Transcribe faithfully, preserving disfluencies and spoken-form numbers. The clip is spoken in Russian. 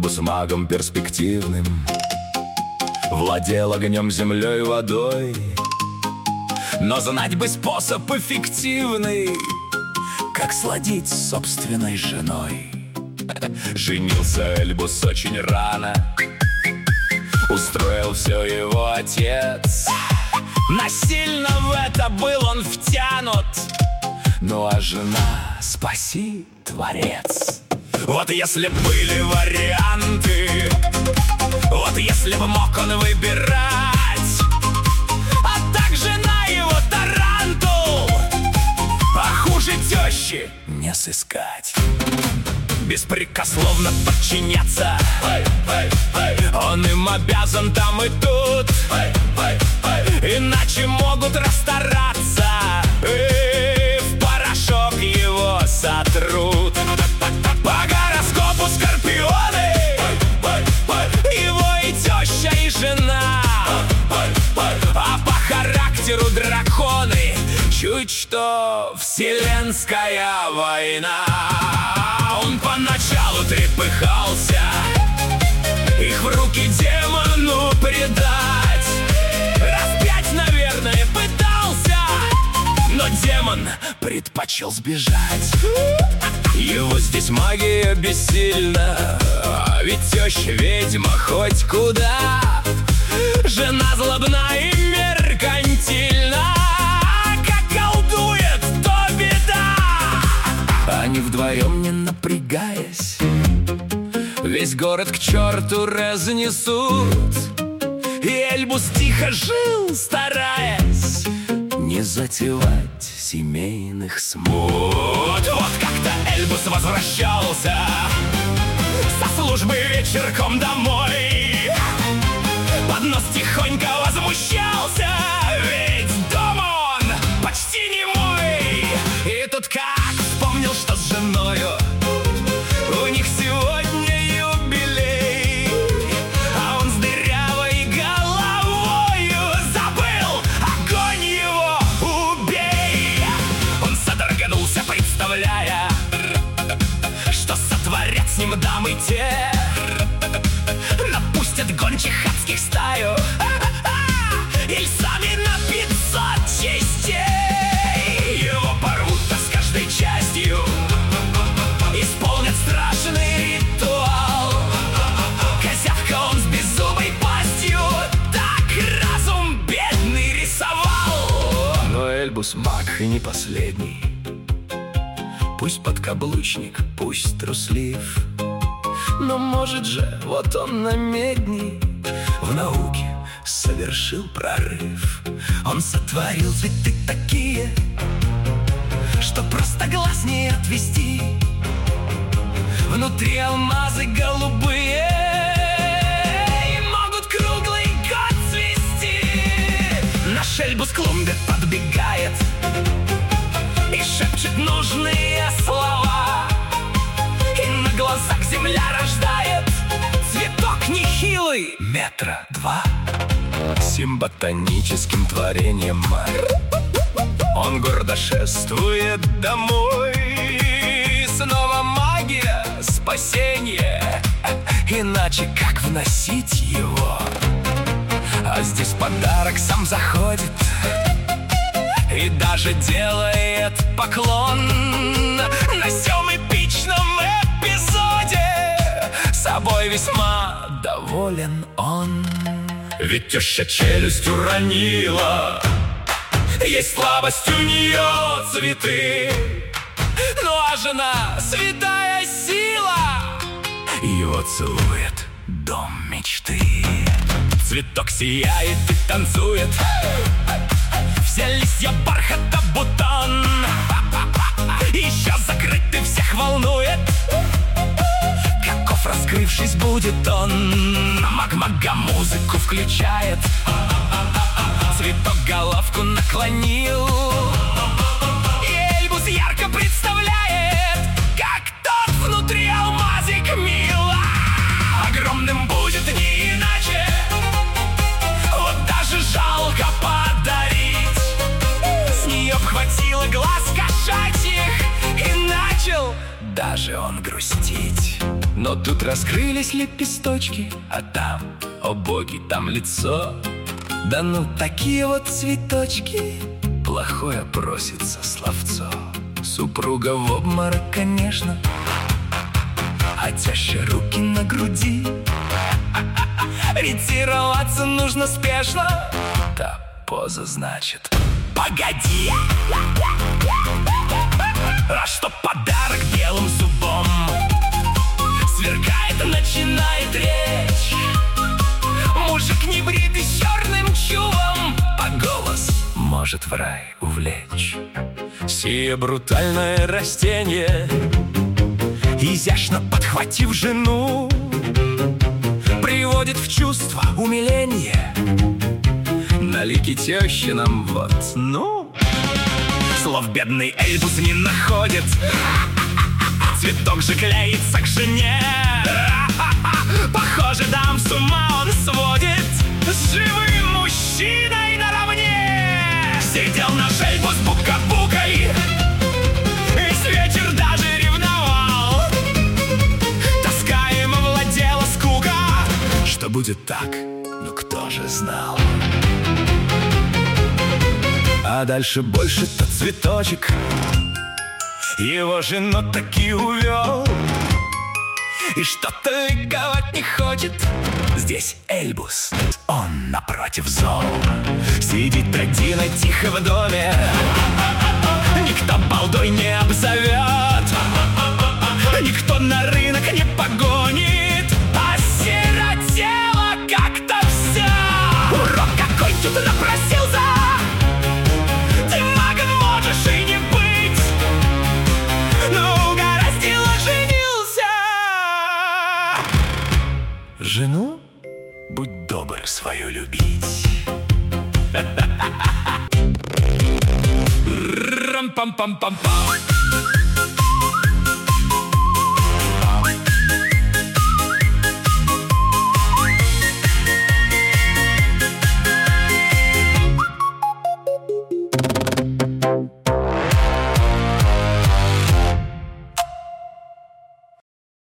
Эльбус магом перспективным владел огнем, землей, водой. Но знать бы способ эффективный, как сладить с собственной женой. Женился Эльбус очень рано, устроил все его отец. Насильно в это был он втянут, ну а жена, спаси, Творец. Вот если б были варианты, вот если бы мог он выбирать, а так жена его тарантул, а хуже тещи не сыскать. Беспрекословно подчиняться, он им обязан там и тут, иначе могут расстараться и в порошок его сотрут. По гороскопу скорпионы, его и теща, и жена, а по характеру драконы. Чуть что вселенская война. Он поначалу трепыхался, их в руки демону предать. Раз пять, наверное, пытался, но демон предпочел сбежать. Его здесь магия бессильна, ведь теща ведьма хоть куда. Жена злобна и меркантильна, как колдует, то беда. Они вдвоем, не напрягаясь, весь город к черту разнесут. И Эльбус тихо жил, стараясь не затевать семейных смут. Вот как-то Эльбус возвращался со службы вечерком домой. Поднос тихонько возмущался, ведь дома он почти немой. И тут как вспомнил, что с женою у них сегодня юбилей, а он с дырявой головою забыл: огонь его убей! Он содрогнулся, представляя, что сотворят с ним дамы те. Напустят гончих адских стаю или сами на пятьсот частей. Его порвут с каждой частью, исполнят страшный ритуал. Козявка он с беззубой пастью, так разум бедный рисовал. Но Эльбус маг и не последний, пусть подкаблучник, пусть труслив, но может же, вот он на медни в науке совершил прорыв. Он сотворил цветы такие, что просто глаз не отвести. Внутри алмазы голубые и могут круглый год цвести. Наш Эльбус к клумбе подбегает и шепчет нужные слова, и на глазах земля рождает цветок нехилый, метра два. Сим ботаническим творением он гордо шествует домой. Снова магия, спасение, иначе как вносить его? А здесь подарок сам заходит и даже делает поклон. На сём эпичном эпизоде собой весьма доволен он. Ведь теща челюсть уронила, есть слабость у нее цветы, ну а жена святая сила его целует дом мечты. Цветок сияет и танцует, все листья бархата бутон, еще закрытый всех волнует, каков раскрывшись будет он. Маг-мага музыку включает, цветок головку наклонил, и Эльбус ярко представляет, как тот внутри алмазик мил. Огромным будет не иначе, вот даже жалко подарить. С нее обхватило глаз кошачьих, и начал даже он грустить. Но тут раскрылись лепесточки, а там, о боги, там лицо. Да ну такие вот цветочки, плохое просится словцо. Супруга в обморок, конечно, а теща руки на груди. Ретироваться нужно спешно. Та поза значит: погоди. А что подарок белым зубом сверкает, начинает речь. Мужик не бритый с черным чулом, а голос может в рай увлечь. Сие брутальное растение, изящно подхватив жену, приводит в чувство умиление. На лике тещи нам вот, ну, слов бедный Эльбус не находит. Цветок же клеится к жене. Похоже, дам с ума он сводит. С живым мужчиной наравне сидел наш Эльбус бука-букой, весь вечер даже ревновал. Тоска им овладела скука. Что будет так, ну кто же знал? А дальше больше-то цветочек его жену таки увел. И что-то ликовать не хочет. Здесь Эльбус, он напротив зол. Сидит один тихо в доме, никто балдой не обзовет, никто на рынок не погонит. Осиротело как-то все. Урок какой тут напросился, ты магом можешь и не быть, но угораздило женился. Жену будь добр свою любить. Рам-пам-пам-пам-пам.